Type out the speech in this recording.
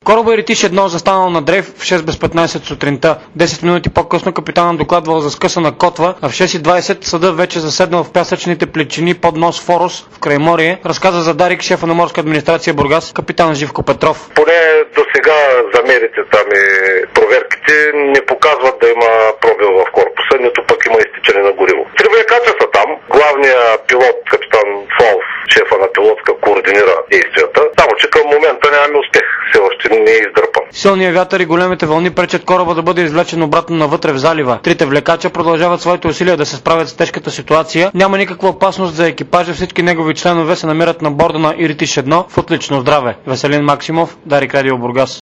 Кораба Иртиш 1 застанал на дрейф в 6 без 15 сутринта. 10 минути по-късно капитанът докладвал за скъсана котва, а в 6:20 съдът вече заседнал в пясъчните плечини под нос Форос в Крайморие, разказа за Дарик шефа на морска администрация Бургас, капитан Живко Петров. Поне до сега замерите там и проверките не показват да има пробил в корпуса, нито пък има изтичане на гориво. Три влекача са там. Главният пилот, капитан Фолф, шефа на пилотска, координира действията. Само че към момента нямаме успех. Все още не е издърпан. Силният вятър и големите вълни пречат кораба да бъде извлечен обратно навътре в залива. Трите влекача продължават своите усилия да се справят с тежката ситуация. Няма никаква опасност за екипажа. Всички негови членове се намират на борда на Иртиш 1 в отлично здраве. Веселин Максимов, Дарик Радио Бургас.